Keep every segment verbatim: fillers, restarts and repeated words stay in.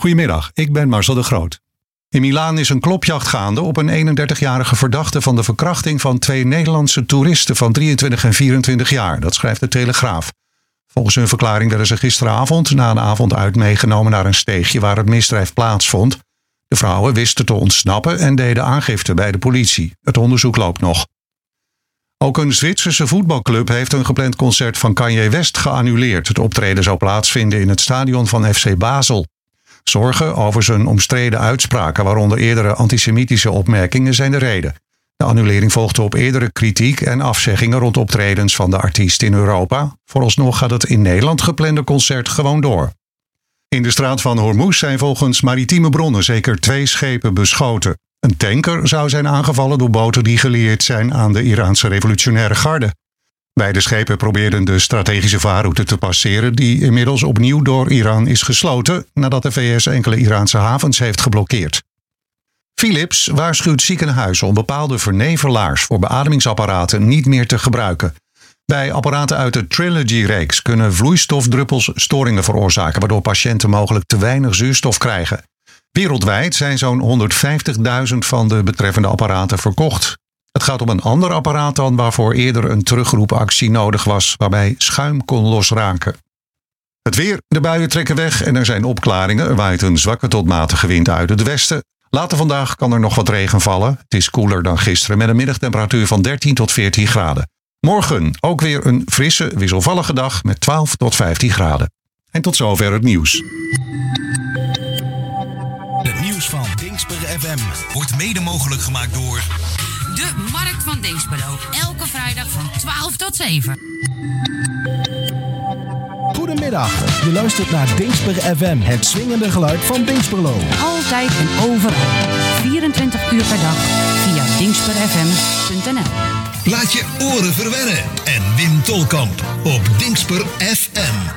Goedemiddag, ik ben Marcel de Groot. In Milaan is een klopjacht gaande op een eenendertigjarige verdachte van de verkrachting van twee Nederlandse toeristen van drieëntwintig en vierentwintig jaar. Dat schrijft de Telegraaf. Volgens hun verklaring werden ze gisteravond na een avond uit meegenomen naar een steegje waar het misdrijf plaatsvond. De vrouwen wisten te ontsnappen en deden aangifte bij de politie. Het onderzoek loopt nog. Ook een Zwitserse voetbalclub heeft een gepland concert van Kanye West geannuleerd. Het optreden zou plaatsvinden in het stadion van F C Basel. Zorgen over zijn omstreden uitspraken, waaronder eerdere antisemitische opmerkingen, zijn de reden. De annulering volgde op eerdere kritiek en afzeggingen rond optredens van de artiest in Europa. Vooralsnog gaat het in Nederland geplande concert gewoon door. In de straat van Hormuz zijn volgens maritieme bronnen zeker twee schepen beschoten. Een tanker zou zijn aangevallen door boten die gelieerd zijn aan de Iraanse revolutionaire garde. Beide schepen probeerden de strategische vaarroute te passeren die inmiddels opnieuw door Iran is gesloten nadat de V S enkele Iraanse havens heeft geblokkeerd. Philips waarschuwt ziekenhuizen om bepaalde vernevelaars voor beademingsapparaten niet meer te gebruiken. Bij apparaten uit de Trilogy-reeks kunnen vloeistofdruppels storingen veroorzaken, waardoor patiënten mogelijk te weinig zuurstof krijgen. Wereldwijd zijn zo'n honderdvijftigduizend van de betreffende apparaten verkocht. Het gaat om een ander apparaat dan waarvoor eerder een terugroepactie nodig was, waarbij schuim kon losraken. Het weer, de buien trekken weg en er zijn opklaringen. Er waait een zwakke tot matige wind uit het westen. Later vandaag kan er nog wat regen vallen. Het is koeler dan gisteren met een middagtemperatuur van dertien tot veertien graden. Morgen ook weer een frisse, wisselvallige dag met twaalf tot vijftien graden. En tot zover het nieuws. Het nieuws van Dingsper F M wordt mede mogelijk gemaakt door de Markt van Dinxperlo. Elke vrijdag van twaalf tot zeven. Goedemiddag, je luistert naar Dingsper F M, het swingende geluid van Dinxperlo. Altijd en overal, vierentwintig uur per dag, via dingsper f m punt n l. Laat je oren verwennen en Wim Tolkamp op Dingsper F M.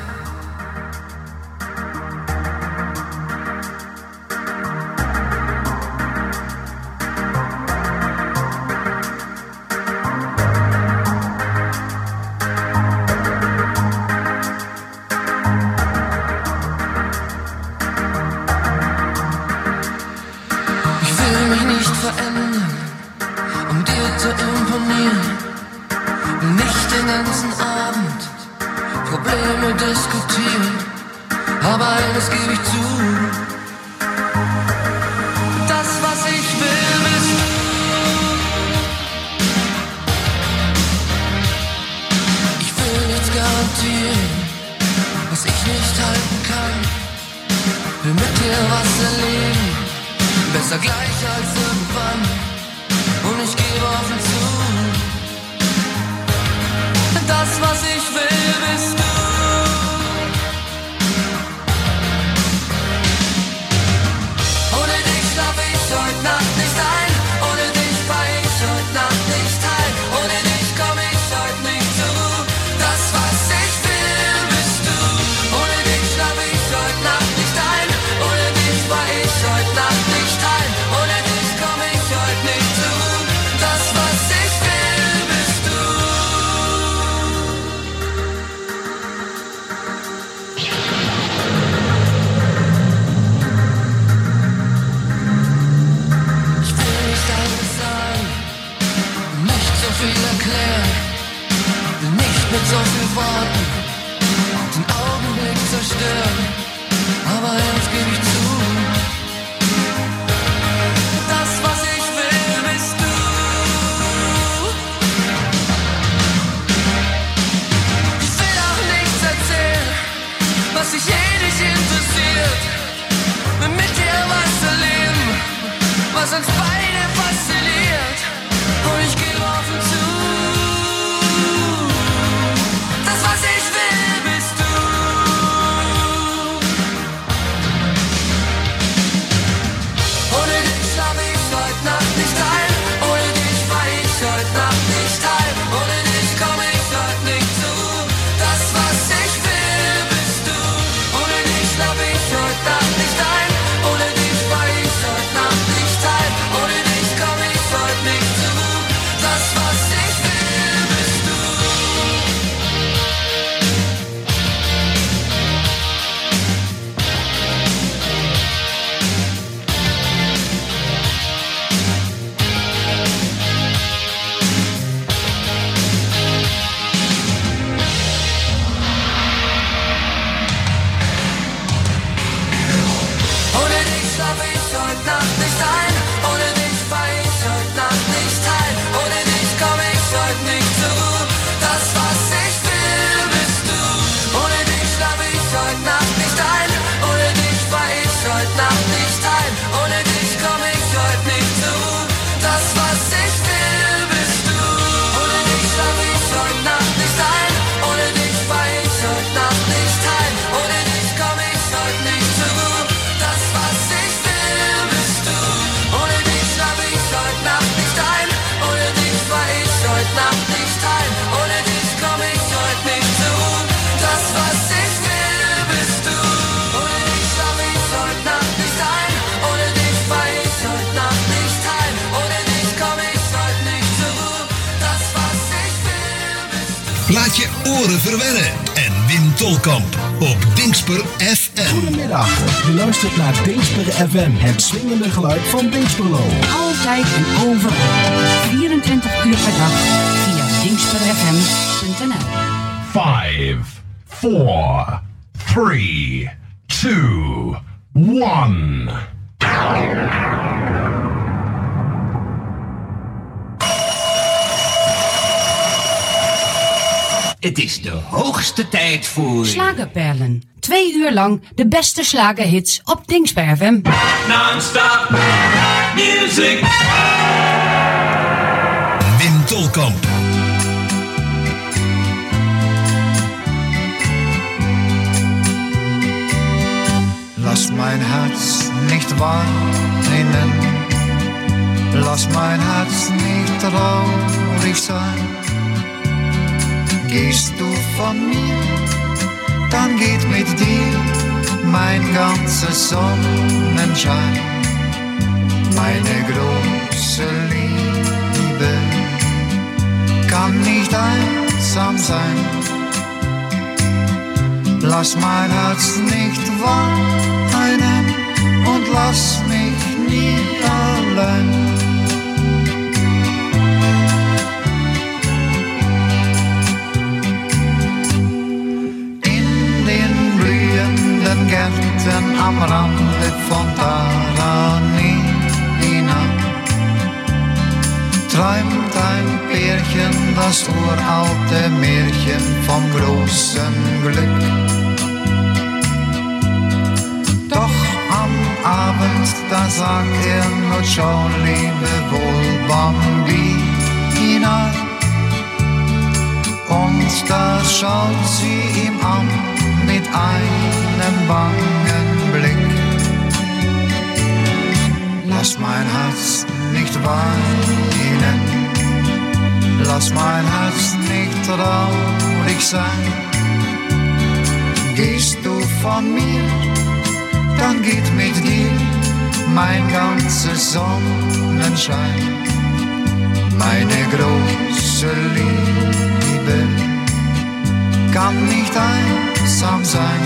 oren verwennen. En Wim Tolkamp op Dingsper F M. Goedemiddag, je luistert naar Dingsper F M, het swingende geluid van Dingsperlo. Altijd en overal. vierentwintig uur per dag via dingsper f m punt n l. Five, four, three, two, one. Het is de hoogste tijd voor... Slagerperlen. Twee uur lang de beste slagerhits op Dingsper F M. Non-stop music. Wim Tolkamp. Lass mein Herz nicht weinen, lass mein Herz nicht traurig sein. Gehst du von mir, dann geht mit dir mein ganzer Sonnenschein. Meine große Liebe kann nicht einsam sein. Lass mein Herz nicht weinen und lass mich nie allein. In den blühenden Gärten am Rande von Taranina träumt ein Pärchen das uralte Märchen vom großen Glück. Doch am Abend, da sagt er nur schon lebewohl Bambina. Und da schaut sie ihm an mit einem bangen Blick. Lass mein Herz nicht weinen, lass mein Herz nicht traurig sein. Gehst du von mir, dann geht mit dir mein ganzes Sonnenschein. Meine große Liebe kann nicht einsam sein.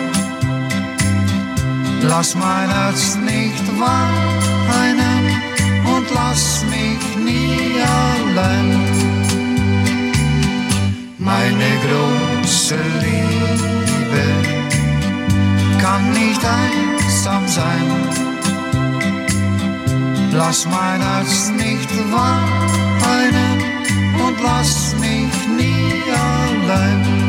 Lass mein Herz nicht weinen und lass mich nie allein. Meine große Liebe kann nicht einsam sein. Lass mein Herz nicht weinen und lass mich nie allein.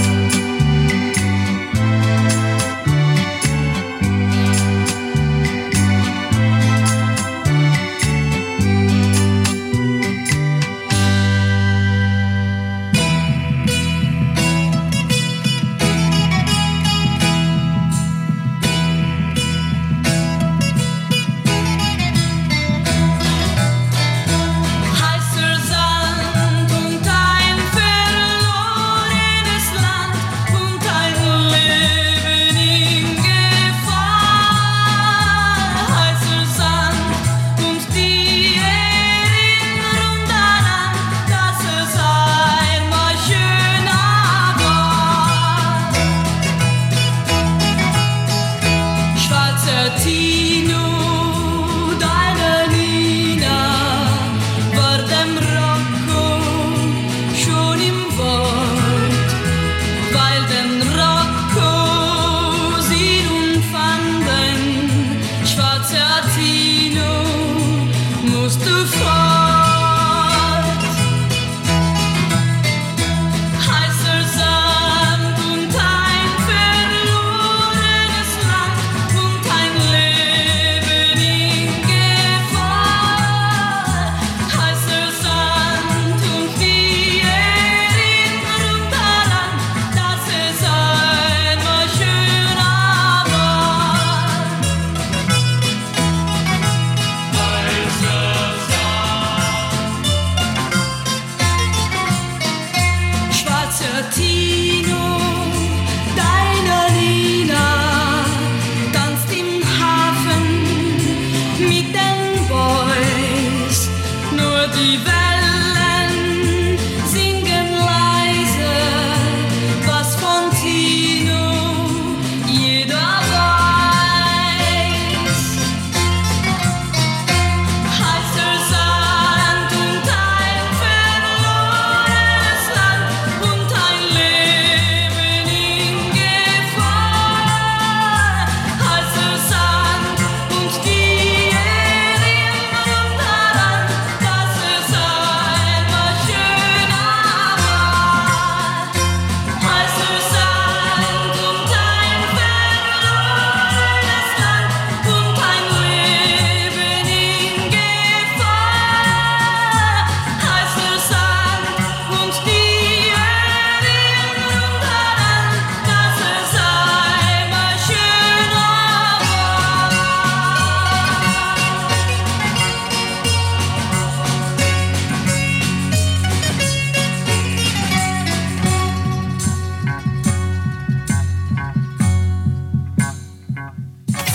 Heißer Sand und ein verlorenes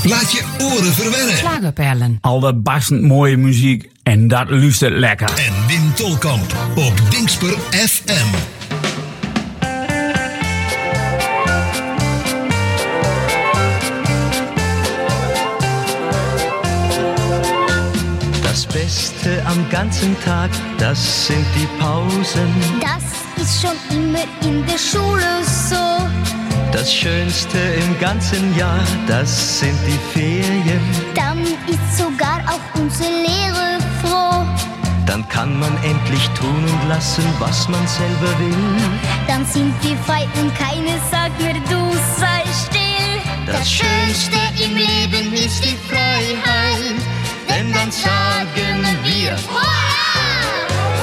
Laat je oren verwennen. Slagerperlen. Al dat barstend mooie muziek en dat luistert lekker. En Wim Tolkamp op Dingsper F M. Das Beste am ganzen Tag, das sind die Pausen. Das ist schon immer in der Schule so. Das Schönste im ganzen Jahr, das sind die Ferien. Dann ist sogar auch unsere Lehrer froh. Dann kann man endlich tun und lassen, was man selber will. Dann sind wir frei und keiner sagt mir, du sei still. Das Schönste im Leben ist die Freiheit, denn dann sagen wir Hurra!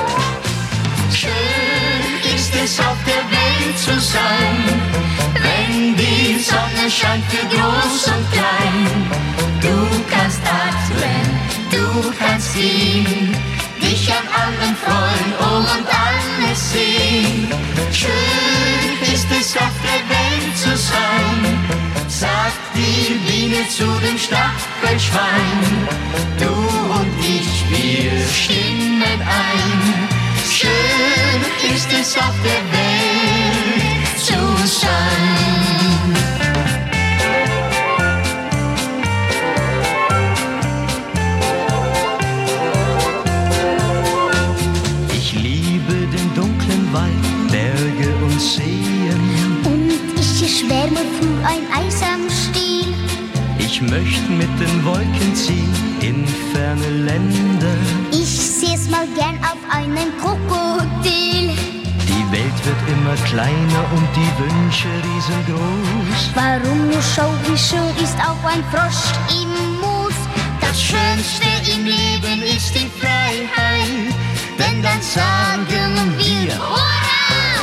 Schön ist es auf der Welt zu sein, wenn die Sonne scheint für groß und klein. Du kannst atmen, du kannst gehen, dich an allem freuen, oh und alles sehen. Schön ist es auf der Welt zu sein, sagt die Biene zu dem Stachelschwein. Du und ich, wir stimmen ein. Schön ist es auf der Welt zu sein. Ich liebe den dunklen Wald, Berge und Seen. Und ich schwärme für ein Eis am Stiel. Ich möchte mit den Wolken ziehen in ferne Länder. Ich seh's mal gern auf einem Krokodil. Die Welt wird immer kleiner und die Wünsche riesengroß. Warum nur schau, wie schön ist auch ein Frosch im Moos. Das Schönste im Leben ist die Freiheit, denn dann sagen wir Hurra!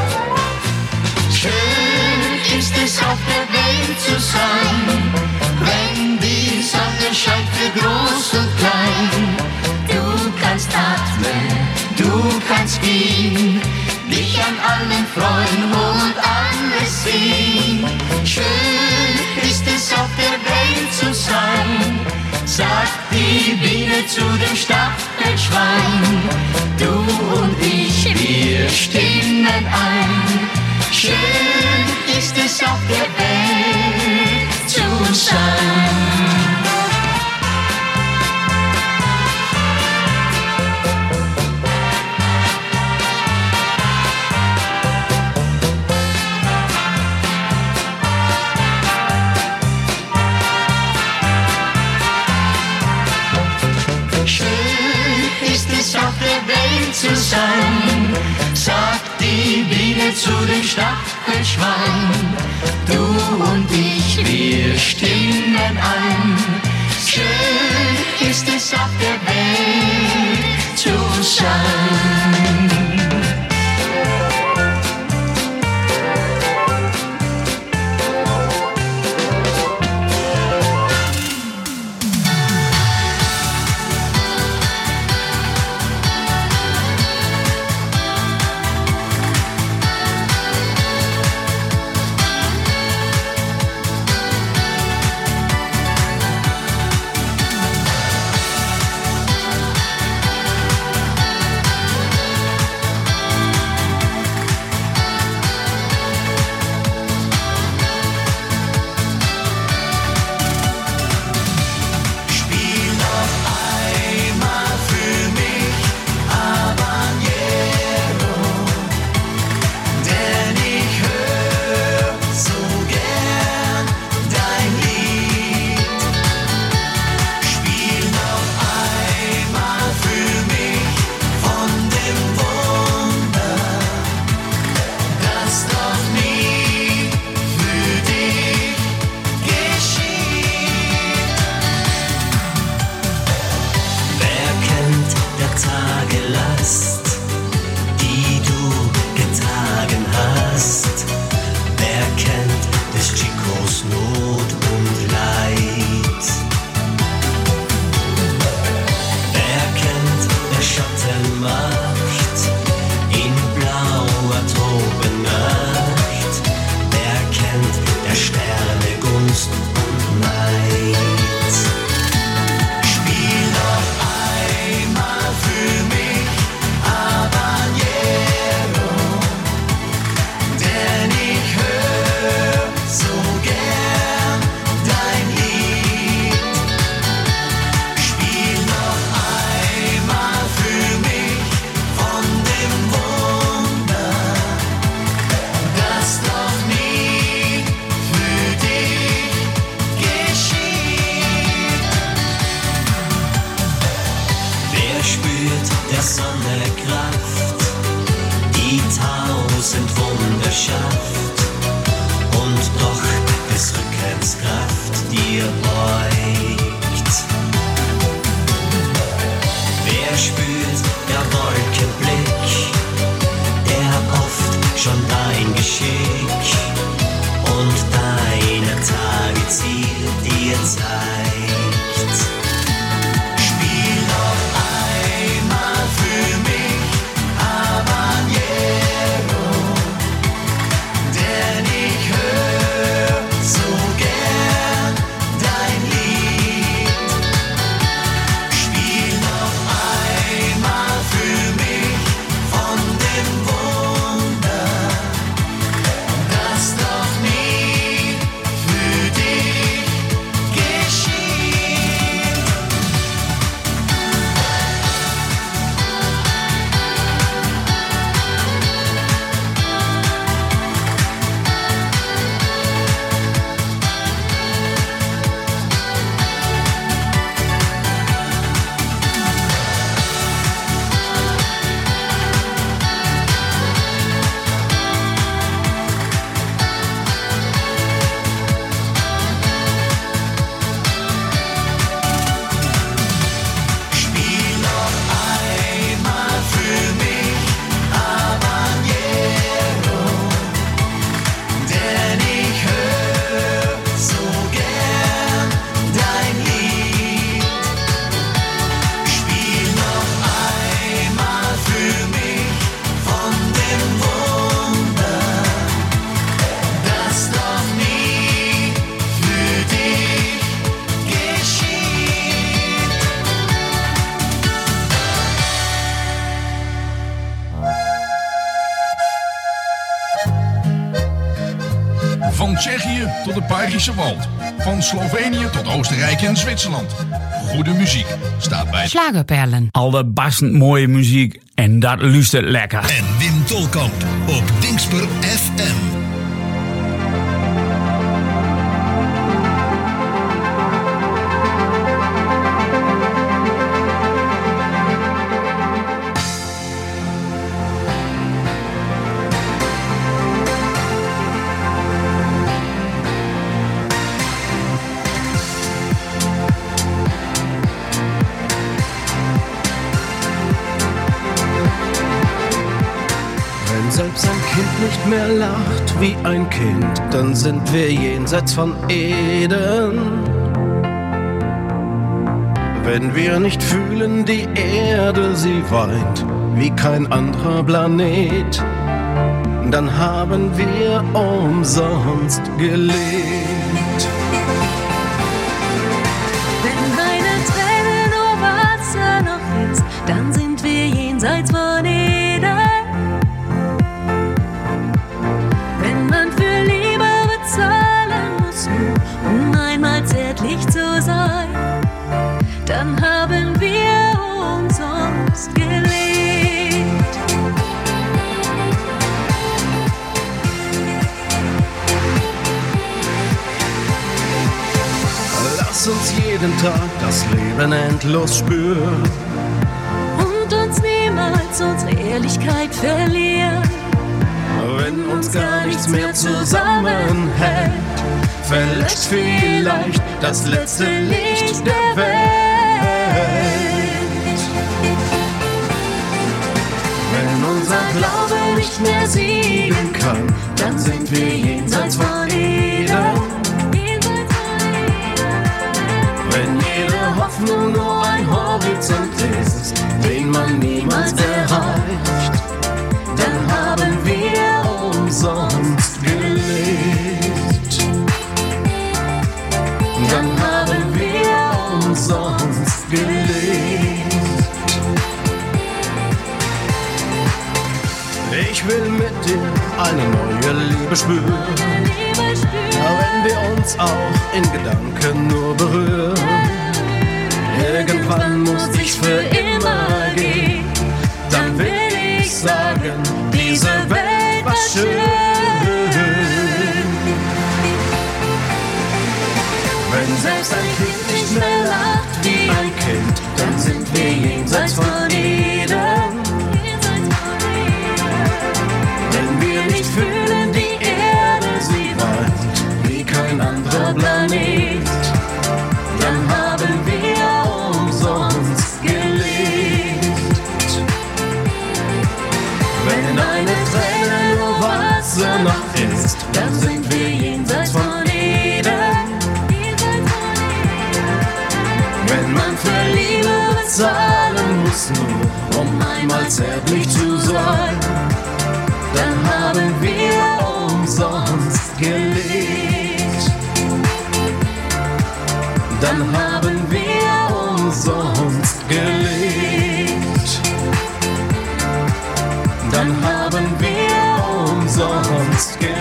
Schön ist es auf der Welt zu sein, wenn die Sonne scheint für groß und klein. Du kannst atmen, du kannst gehen, dich an allem freuen und alles sehen. Schön ist es auf der Welt zu sein, sagt die Biene zu dem Stachelschwein. Du und ich, wir stimmen ein. Schön ist es auf der Welt zu sein. Auf der Welt zu sein, sagt die Biene zu dem Stachelschwein. Du und ich, wir stimmen ein. Schön ist es auf der Welt zu sein. Kraft, die tausend Wunder schafft und doch des Rückens Kraft dir beugt. Wer spürt der Wolkenblick, der oft schon dein Geschick und deine Tage Ziel dir zeigt. Spiel noch einmal für mich Habanero, denn ich hör so gern dein Lied. Spiel noch einmal für mich von dem Wunder, das doch nie für dich geschieht. Spiel noch einmal für mich Habanero, denn ich hör so gern dein Lied. Spiel noch einmal für mich von dem Wunder, das doch nie für dich geschieht. Van Tsjechië tot het Belgische Wald. Van Slovenië tot Oostenrijk en Zwitserland. Goede muziek staat bij Schlagerperlen. Alle bassend mooie muziek en dat luistert lekker. En Wim Tolkamp op Dingsper F M. Wenn selbst ein Kind nicht mehr lacht wie ein Kind, dann sind wir jenseits von Eden. Wenn wir nicht fühlen, die Erde, sie weint wie kein anderer Planet, dann haben wir umsonst gelebt. Wenn deine Träne nur Wasser noch ist, dann sind wir jenseits von Eden. Wenn man für Liebe bezahlen muss, nur um einmal zärtlich zu sein, dann haben wir umsonst gelebt. Lass uns jeden Tag das Leben endlos spüren und uns niemals unsere Ehrlichkeit verlieren. Wenn uns gar nichts mehr zusammenhält, verlöscht vielleicht das letzte Licht der Welt. Wenn unser Glaube nicht mehr siegen kann, dann sind wir jenseits von Eden. Wenn jede Hoffnung nur ein Horizont ist, den man niemals erreicht, dann haben wir umsonst gelebt. Dann haben wir umsonst gelebt. Ich will mit dir eine neue Liebe spüren, wenn wir uns auch in Gedanken nur berühren. Irgendwann muss ich für immer gehen, dann will ich sagen, diese Welt war schön. Wenn selbst ein Kind nicht mehr lacht wie ein Kind, dann sind wir jenseits von Eden. bezahlen muss, nur um einmal zärtlich zu sein. Dann haben wir umsonst gelebt. Dann haben wir umsonst gelebt. Dann haben wir umsonst gelebt.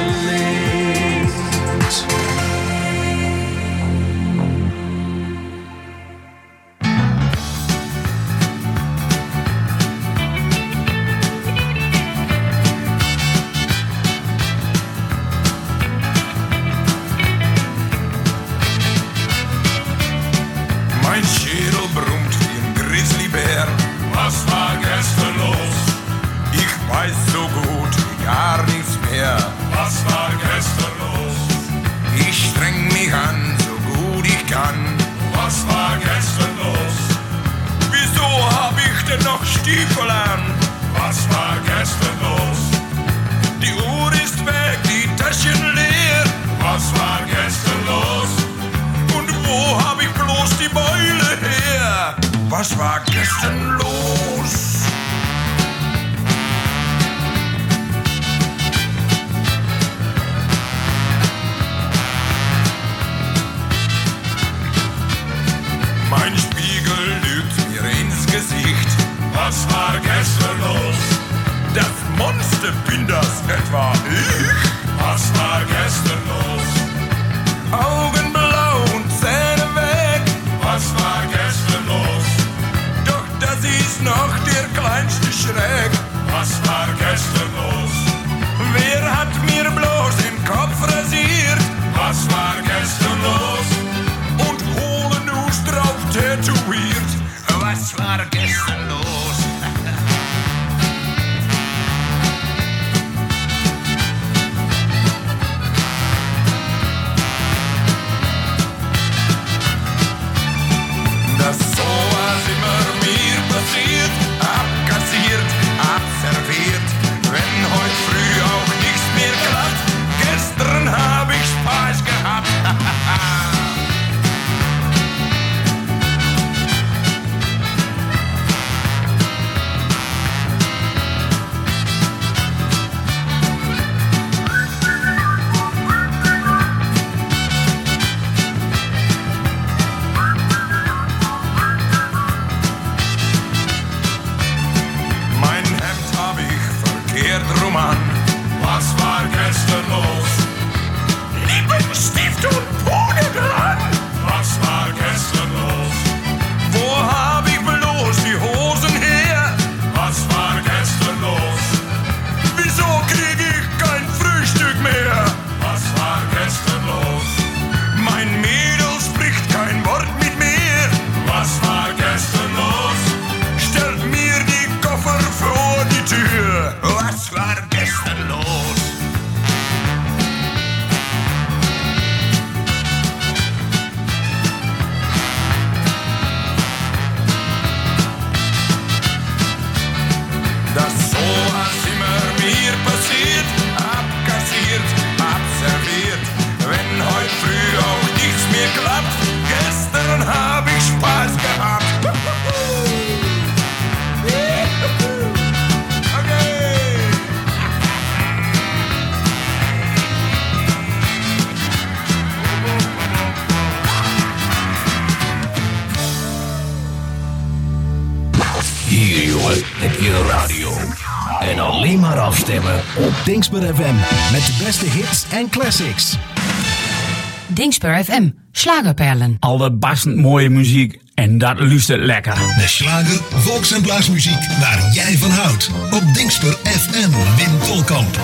Mein Schädel brummt wie ein Grizzlybär. Was war gestern los? Ich weiß so gut wie gar nichts mehr. Was war gestern los? Ich streng mich an, so gut ich kann. Was war gestern los? Wieso hab ich denn noch Stiefel an? Was war gestern los? Die Uhr ist weg, die Taschen leer. Was war gestern los? Und wo hab ich bloß die Beule her? Was war gestern los? Mein Spiegel lügt mir ins Gesicht. Was war gestern los? Das Monster bin das etwa ich? Was war gestern los? Augen blau und Zähne weg. Was war gestern los? Doch das ist noch der kleinste Schreck. Was war gestern los? Wer hat mir bloß den Kopf rasiert? Was war gestern los? Und Hohlenus drauf tätowiert. Was war gestern los? Das sowas immer mir passiert, abkassiert, abserviert. Wenn heute früh auch nichts mehr klappt, gestern hab ich Spaß gehabt. Mein Hemd hab ich verkehrt rum an. Was war gestern los? Lippenstift und Puder dran. Was war gestern los? Wo hab ich bloß die Hosen her? Was war gestern los? Wieso krieg ich kein Frühstück mehr? Was war gestern los? Mein Mädel spricht kein Wort mit mir. Was war gestern los? Stellt mir die Koffer vor die Tür. Was war gestern los? Das sowas immer mir passiert, abkassiert, abserviert. Wenn heute früh auch nichts mehr klappt, gestern hab ich Spaß gehabt. Hier, jongen, heb je een radio. En alleen maar afstemmen op Dingsper F M. Met de beste hits en classics. Dingsper F M, slagerperlen. Alle bassend mooie muziek en dat luistert lekker. De slager, volks- en blaasmuziek waar jij van houdt. Op Dingsper F M, Wim Tolkamp.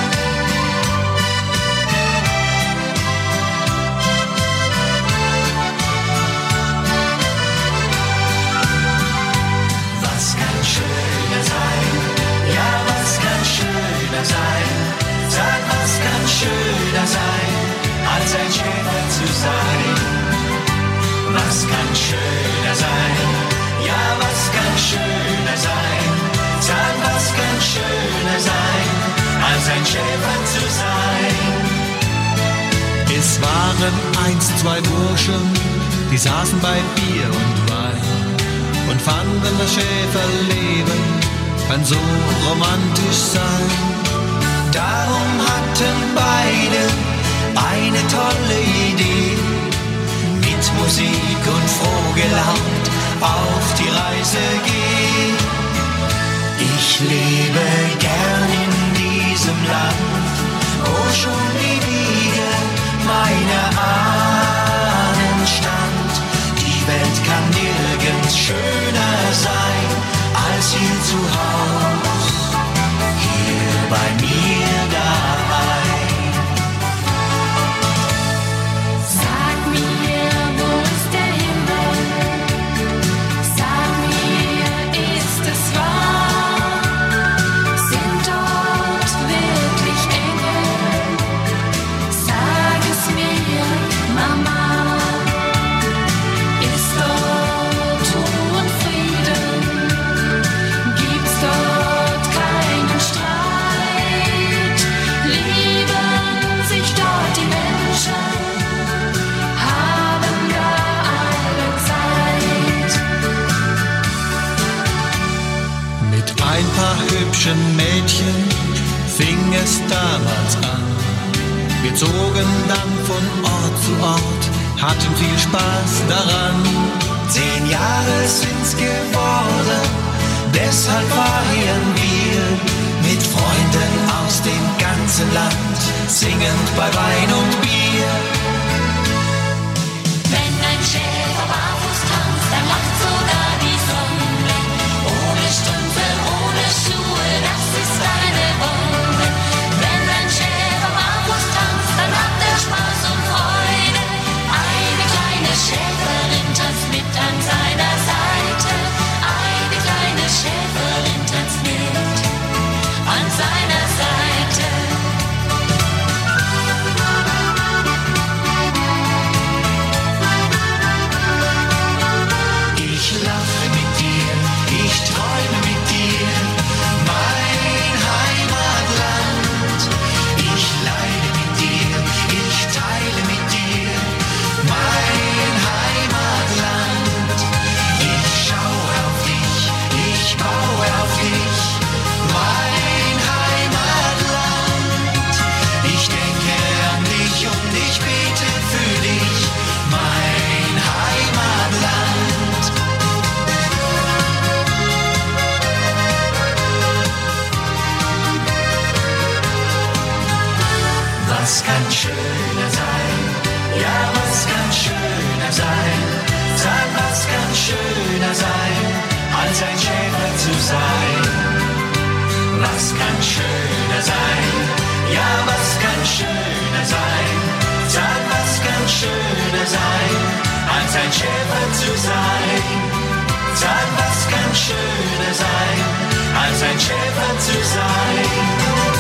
Was kann schöner sein? Ja, was kann schöner sein? Sag, was kann schöner sein, als ein Schäfer zu sein? Was kann schöner sein? Ja, was kann schöner sein? Sag, was kann schöner sein, als ein Schäfer zu sein? Es waren einst zwei Burschen, die saßen bei Bier und Wein und fanden, das Schäferleben kann so romantisch sein. Darum hatten beide eine tolle Idee, mit Musik und froh gelaunt auf die Reise gehen. Ich lebe gern in diesem Land, wo schon die Wiege meiner Ahnen stand. Die Welt kann nirgends schöner sein als hier zu Haus, hier bei mir daheim. Sag mir, wo ist der Himmel? Sag mir, ist es wahr? Sind dort wirklich Engel? Sag es mir, Mama. Ist dort Ruhe und Frieden? Gibt's dort keinen Streit? Lieben sich dort die Menschen? Haben da alle Zeit? Mit ein paar hübschen Mädchen fing es damals an. Wir zogen dann von Ort zu Ort, hatten viel Spaß daran. Zehn Jahre sind's geworden, deshalb feiern wir mit Freunden aus dem ganzen Land, singend bei Wein und Bier. Wenn ein Schäfer barfuß tanzt, dann lacht sogar die Sonne. Ohne Strümpfe, ohne Schuhe, das ist eine Bombe. Wenn ein Schäfer barfuß tanzt, dann hat er Spaß und Freude. Eine kleine Schäferin tanzt mit an seiner Seite. Eine kleine Schäferin tanzt mit an seiner Seite. Ich lache mit dir, ich träume mit dir, mein Heimatland. Ich leide mit dir, ich teile mit dir, mein Heimatland. Ich schaue auf dich, ich baue auf dich, mein Heimatland. Ich denke an dich und ich bete für dich, mein Heimatland. Was kann schöner sein? Ja, was kann schöner sein? Sag, was kann schöner sein, als ein Schäfer zu sein? Was kann schöner sein? Ja, was kann schöner sein? Sag, was kann schöner sein, als ein Schäfer zu sein? Sag, was kann schöner sein, als ein Schäfer zu sein?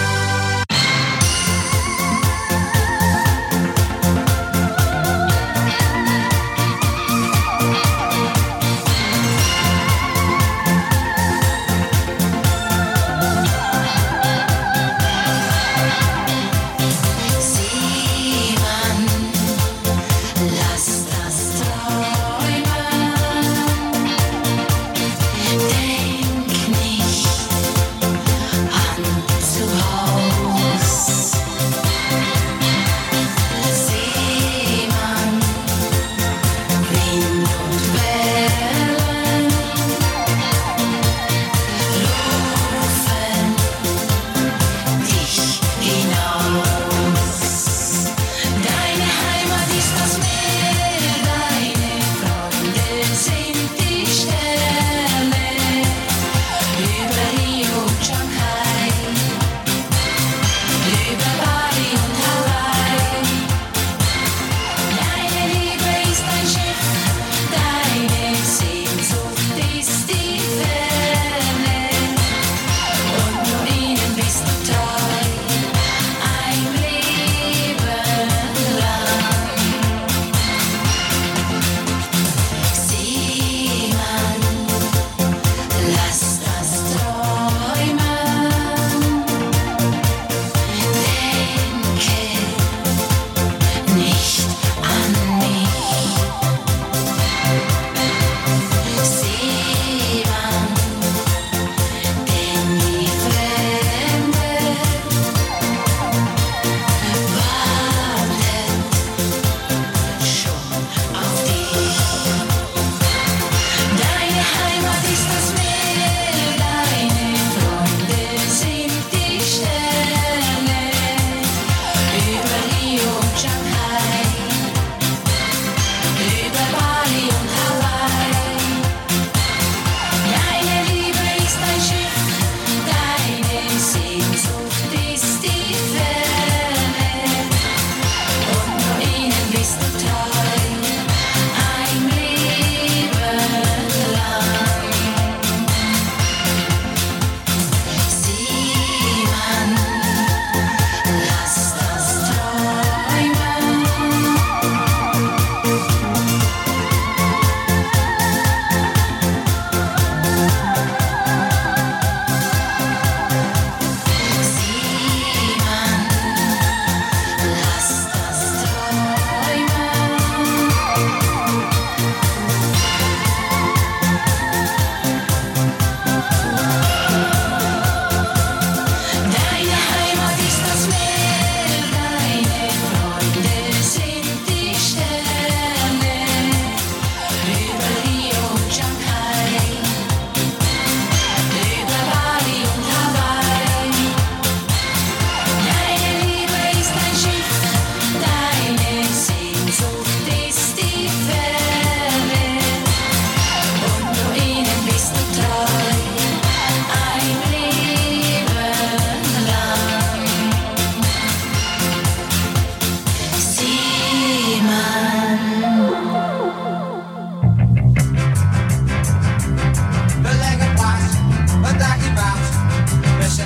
Seemann, lass das träumen. Denk nicht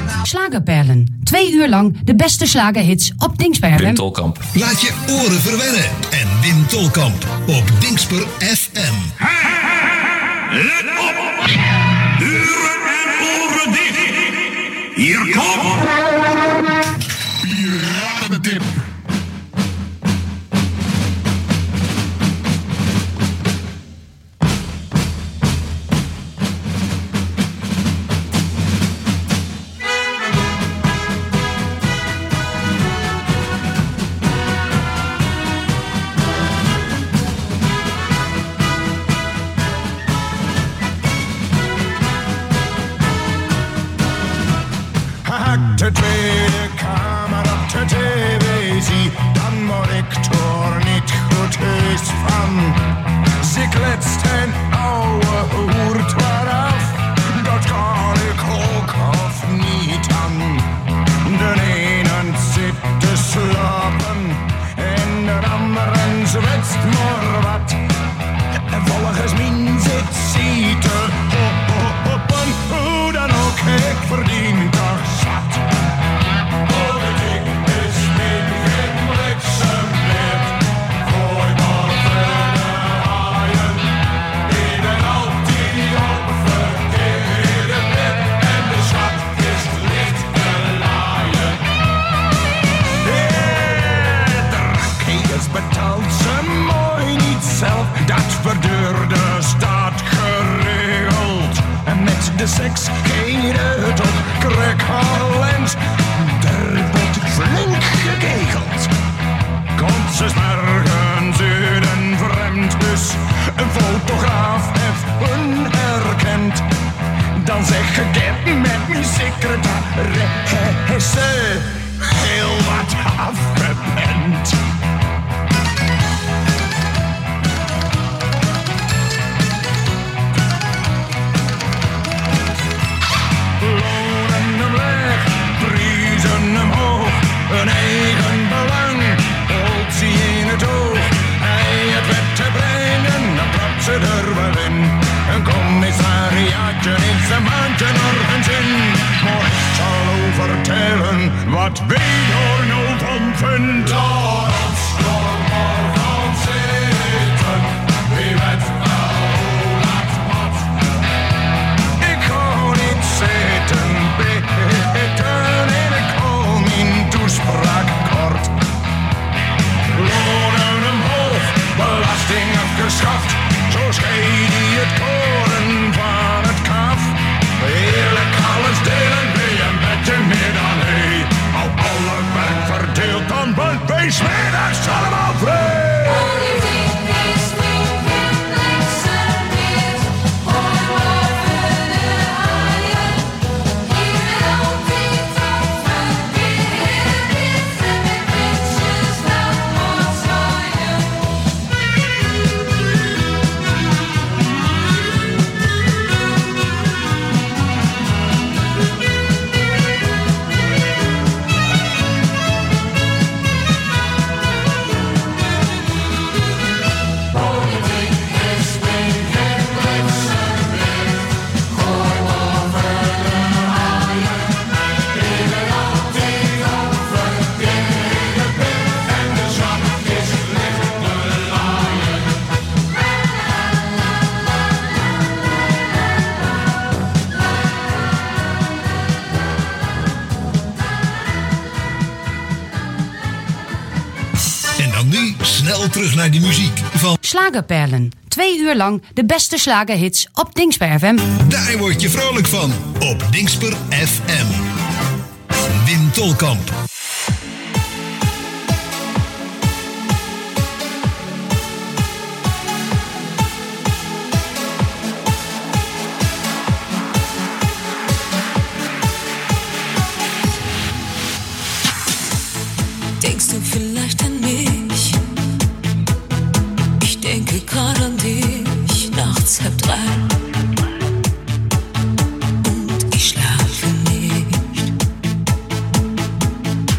Slagerperlen. Twee uur lang de beste slagerhits op Dingsper F M. Wim Tolkamp. Laat je oren verwennen en Wim Tolkamp op Dingsper F M. Let op! Uren en oren dicht! Hier komt... Piratentip. De tweede kamer op de televisie, dan word ik er niet goed heus van. Ze kletst een oude hoert waaraf, dat kan ik ook of niet aan. De ene zit te slapen en de andere zwetst maar wat. En volgens mij zit ze te hoppen, hoe dan ook, ik verdien toch zat. Politiek is niet geen bliksemweer. Gooi maar verder haaien. Ik ben altijd op verkeerde plek en de schat is licht te laaien. De rakjes betaalt ze mooi niet zelf. Dat verduurde staat geregeld. En met de seks geht het op Krekhalend. Er wordt flink gekegeld. Komt ze morgens uit een vreemd huis, een fotograaf heeft herkend. Dan zeg ik het met mijn secretaresse heel wat afgepend. Lonen hem weg, prijzen hem hoog, een eigen belang, holt ze in het oog. Hij het wet te brengen, dan trapt ze er wel in. Een commissariaatje is een maandje nergens in. Maar ik zal vertellen wat wij er nou van vindt. Laat ons nog maar gaan zitten, wie weet nou laat wat. Ik ga niet zitten bitten en ik hou mijn toespraak kort. Lonen omhoog, belasting afgeschaft, zo scheidt hij het koren van het kaf. Eerlijk alles delen, wie een beetje meer dan hij. Al alle werk verdeeld, dan bent wij 's middags allemaal vrij. Snel terug naar de muziek van Slagerperlen. Twee uur lang de beste slagerhits op Dingsper F M. Daar word je vrolijk van op Dingsper F M. Wim Tolkamp. Denkst du vielleicht an mich? Ich denke gerade an dich, nachts halb drei. Und ich schlafe nicht.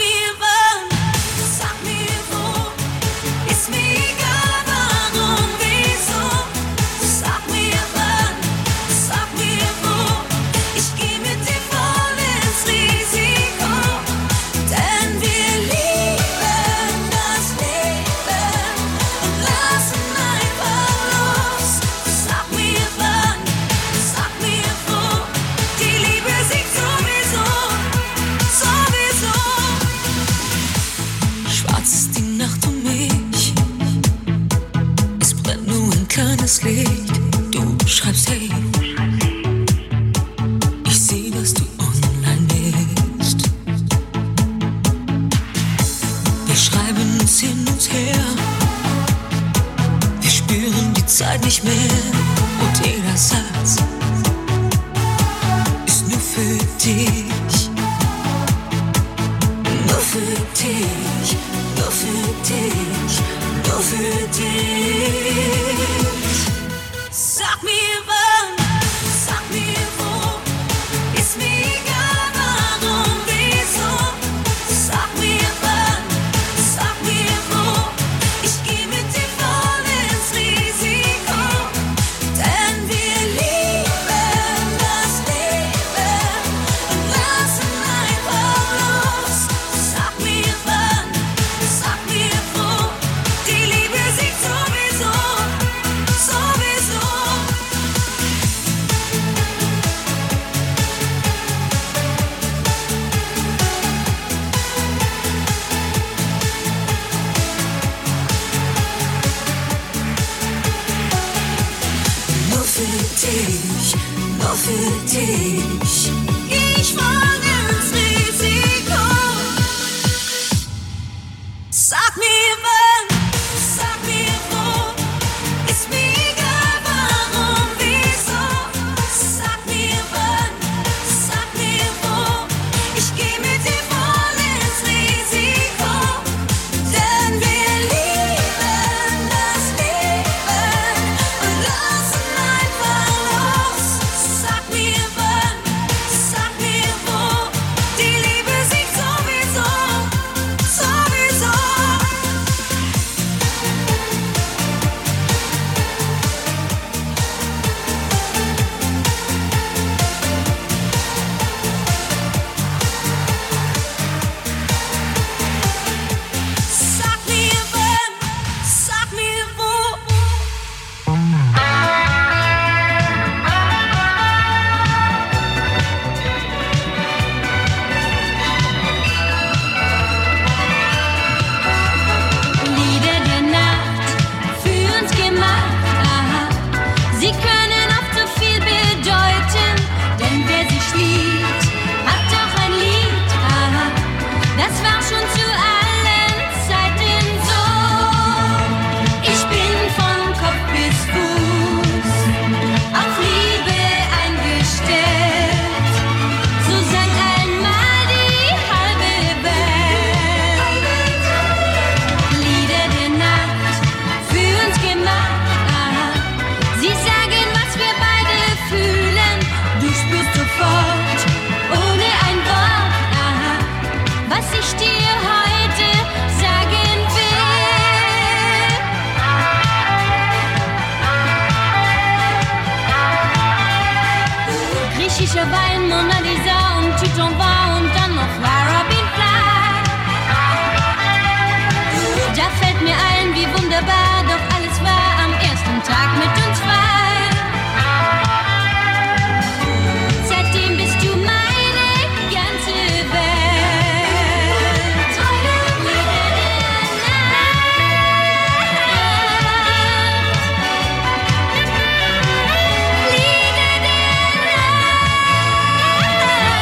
Lieder der Nacht.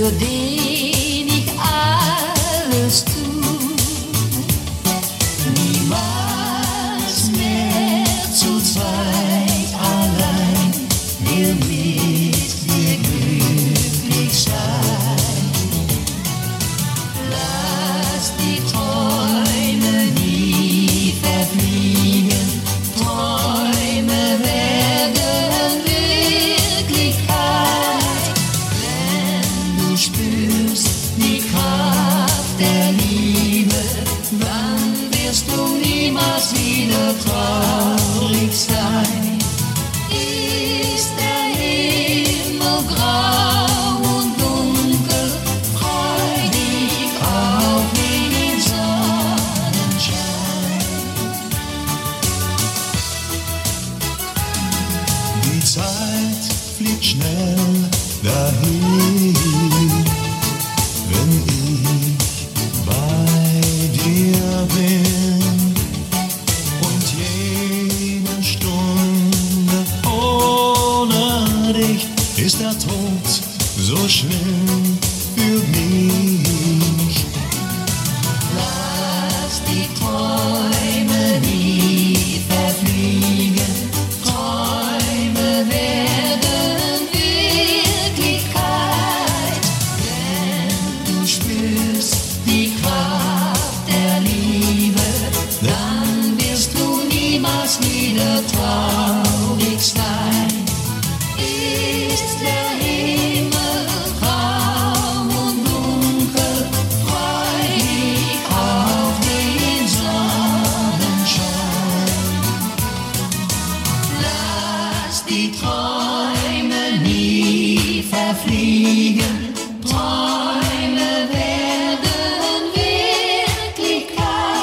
für den ich alles tu. Niemals mehr zu zweit allein, will mit dir glücklich sein. Lass die Träume nie verfliegen, Träume werden Wirklichkeit. Wenn du spürst die Kraft der Liebe, dann wirst du niemals wieder traurig sein. Ist der Himmel grau und dunkel, freu dich auf den Sonnenschein. Die Zeit fliegt schnell dahin, wenn ich bei dir bin. Und jede Stunde ohne dich ist der Tod so schlimm für mich. Lass die Träume nie verfliegen, Träume werden Wirklichkeit. Wenn du spürst die Kraft der Liebe, dann wirst du niemals wieder traurig sein. Ist der Himmel grau und dunkel, freu dich auf den Sonnenschein. Lass die Träume nie verfliegen, Träume werden Wirklichkeit.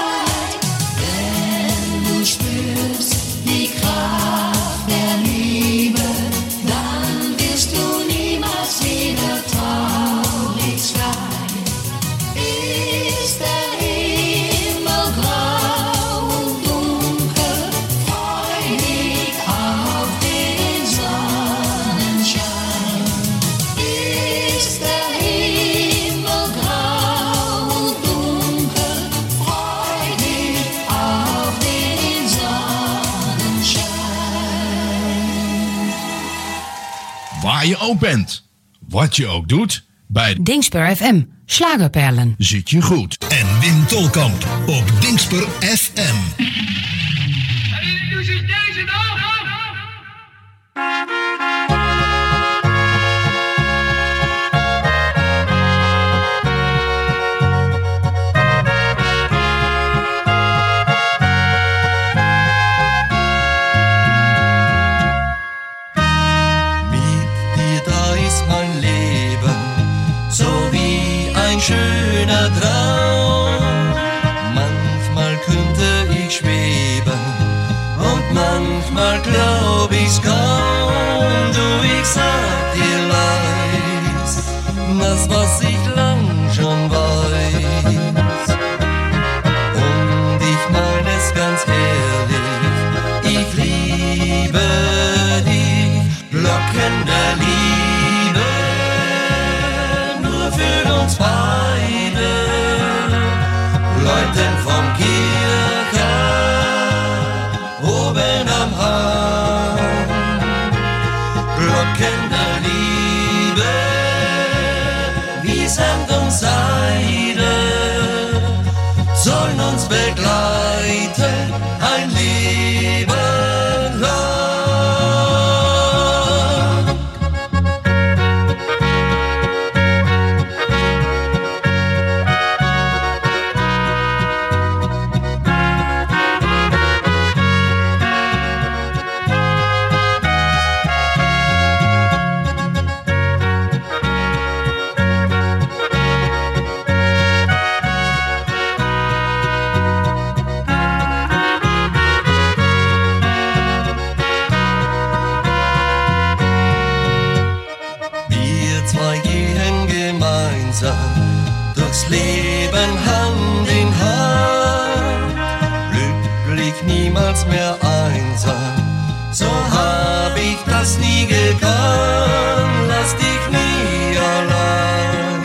Wenn du spürst die Kraft der Liebe, dann wirst du niemals wieder traurig sein. Ist der Himmel grau und dunkel, freu dich auf den Sonnenschein. Ist der Himmel grau und dunkel, freu dich auf den Sonnenschein. Waar je ook bent, wat je ook doet, bij Dingsper F M, Slagerperlen. zit je goed. En Wim Tolkamp op Dingsper F M. Mit dir, da ist mein Leben, so wie ein schöner Traum. Manchmal könnte ich schweben und manchmal glaub ich's kaum. Du, ich sag dir leis, das was ich lang schon weiß. Und ich mein es ganz ehrlich, ich liebe dich, Glocken der Liebe, nur für uns beide, läuten vom Kirche, oben am Hang, Glocken der Liebe, wie Sand und Seide, sollen uns begleiten, ein Leben lang. durchs Leben Hand in Hand, glücklich niemals mehr einsam, so hab ich das nie gekannt, lass dich nie allein.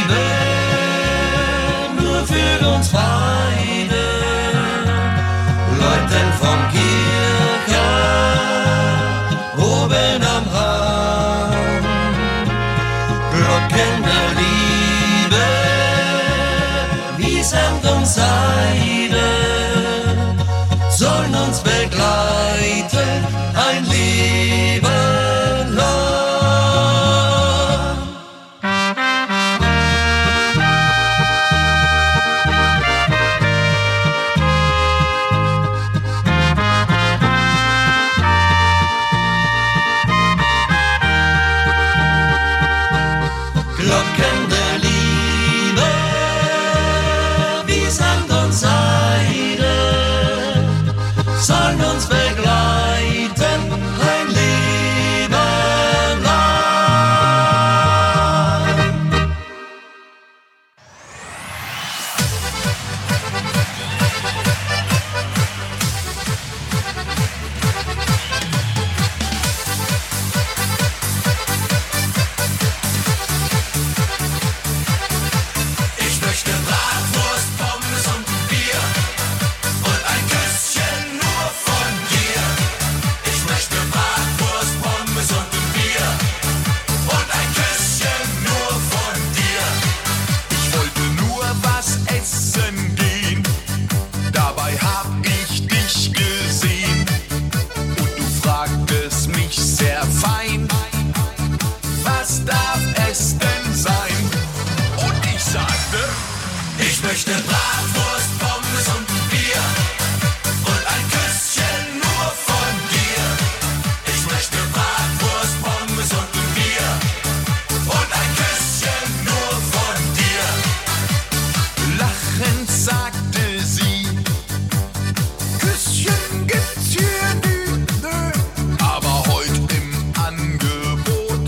Liebe, nur für uns beide. Leuten vom Kirche, oben am Rand, Glocken der Liebe, wie Samt und Seide, sollen uns begleiten, ein Leben lang. Glocken der Liebe, wie Samt und Seide, sollen uns begleiten, ein Leben lang. Ich möchte Bratwurst, Pommes und ein Bier und ein Küsschen nur von dir. Ich möchte Bratwurst, Pommes und ein Bier und ein Küsschen nur von dir. Ich wollte nur was essen gehen, dabei hab ich dich gesehen und du fragtest mich sehr fein, was darf es denn sein? Und ich sagte, Ich möchte Bratwurst, Pommes und ein Bier und ein Küsschen nur von dir. Ich möchte Bratwurst, Pommes und ein Bier und ein Küsschen nur von dir. lachend sagte sie, Küsschen gibt's hier nicht, nö, aber heut im Angebot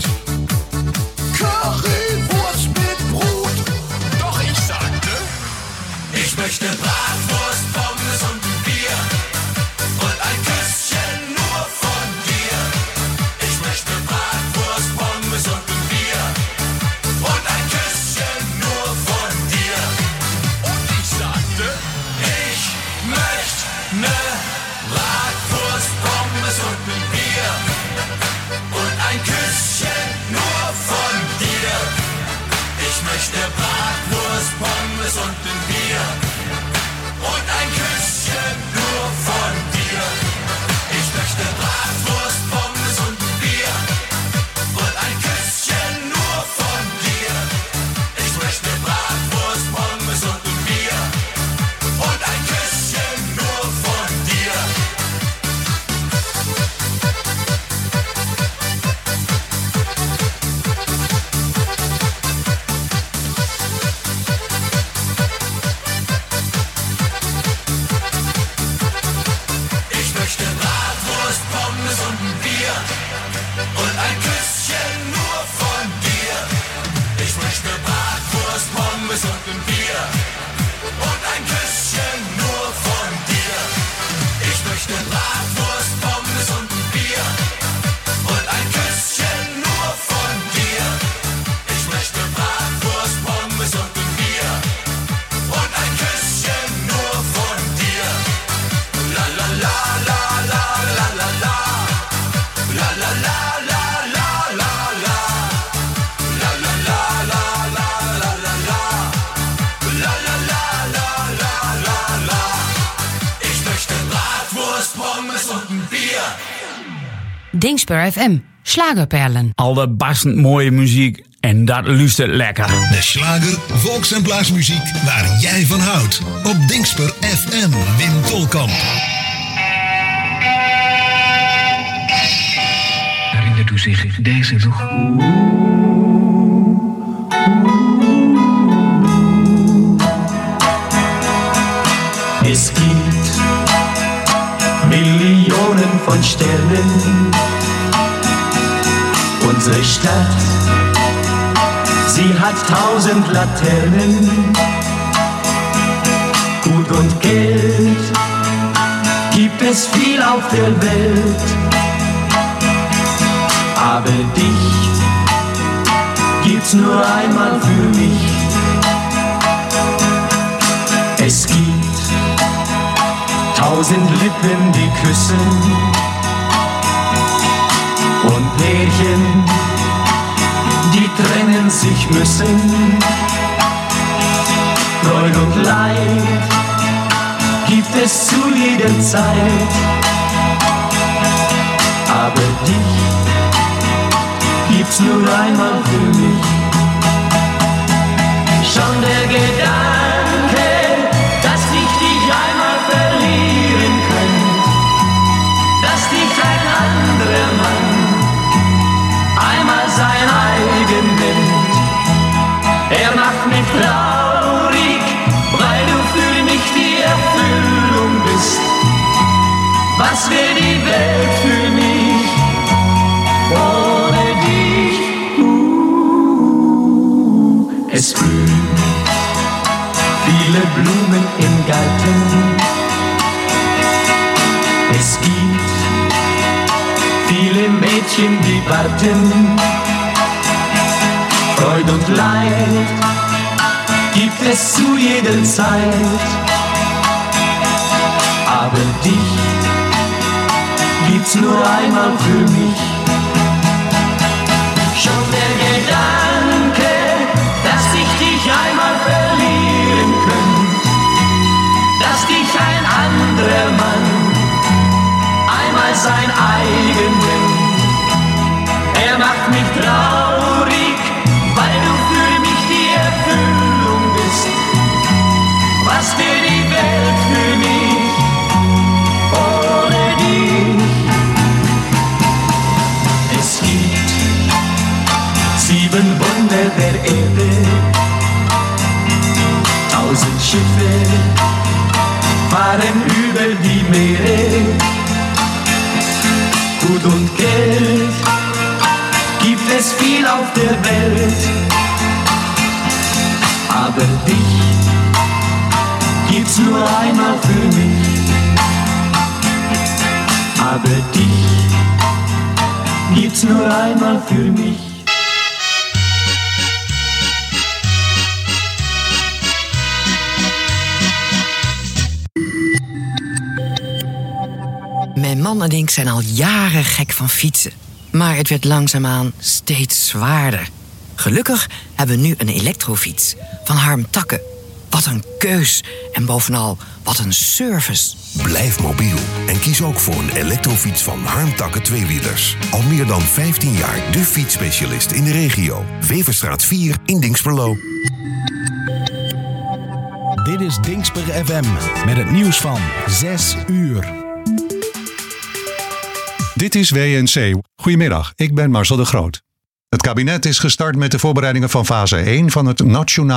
Currywurst mit Brot. Doch ich sagte, Ich möchte Bratwurst, Pommes und ein Bier und ein Küsschen nur von dir. Ich möchte Bratwurst, Pommes und ein Bier und ein Küsschen nur von dir. und ich sagte, Ich möchte ne Bratwurst, Pommes und ein Bier und ein Küsschen nur von dir. Ich möchte Bratwurst, Pommes und ein Bier und ein Küsschen nur von dir. Ich möchte Bratwurst, Pommes und ein Bier und ein Küsschen nur von dir. Ich möchte Bratwurst, Pommes und ein Bier und ein Küsschen nur von dir. Ich möchte Bratwurst, Pommes und ein Bier und ein Küsschen nur von dir. Ich möchte Bratwurst, Pommes und ein Bier und ein Küsschen nur von dir. Ich möchte Bratwurst, Pommes und ein Bier und ein Küsschen nur von dir. Ich möchte Bratwurst, Pommes und ein Bier und ein Küsschen nur von dir. La la la la la la la la. La la la la la la la. La la la la la la la la. La la la la la la la. Ich möchte Bratwurst, Pommes und ein Bier. Dingspur F M. Schlagerperlen. Al de bastend mooie muziek en dat luistert lekker. De slager, volks- en plaatsmuziek waar jij van houdt. Op Dingspur F M, Wim Tolkamp. Herinnert u zich deze nog? Es gibt Millionen von Sternen. Unsere Stadt, sie hat tausend Laternen. Gut und Geld gibt es viel auf der Welt. Aber dich gibt's nur einmal für mich. tausend Lippen, die küssen und Pärchen, die trennen sich müssen. Freud und Leid gibt es zu jeder Zeit, aber dich gibt's nur einmal für mich. Schon der Gedanke, dass ich dich einmal verlieren könnte, dass dich ein anderer Mann einmal sein eigen nennt, er macht mich traurig, weil du für mich die Erfüllung bist. Was wäre die Welt für mich ohne dich? Uh, es blühen viele Blumen im Garten. Es gibt viele Mädchen, die warten. Freud und Leid gibt es zu jeder Zeit, aber dich gibt's nur einmal für mich. Schon der Gedanke, dass ich dich einmal verlieren könnte, dass dich ein anderer Mann einmal sein eigen nennt, er macht mich traurig, weil du für mich die Erfüllung bist. Was wäre die Welt für mich ohne dich? Es gibt sieben Wunder der Erde, tausend Schiffe fahren über die Meere. Gut und Geld gibt es viel auf der Welt, aber dich gibt's nur einmal für mich, aber dich gibt's nur einmal für mich. Mijn man en ik zijn al jaren gek van fietsen. Maar het werd langzaamaan steeds zwaarder. Gelukkig hebben we nu een elektrofiets van Harm Takke. Wat een keus en bovenal wat een service. Blijf mobiel en kies ook voor een elektrofiets van Harm Takke tweewielers. Al meer dan vijftien jaar de fietsspecialist in de regio. Weverstraat vier in Dinxperlo. Dit is Dinxper F M met het nieuws van zes uur. Dit is W N C. Goedemiddag, ik ben Marcel de Groot. Het kabinet is gestart met de voorbereidingen van fase één van het Nationaal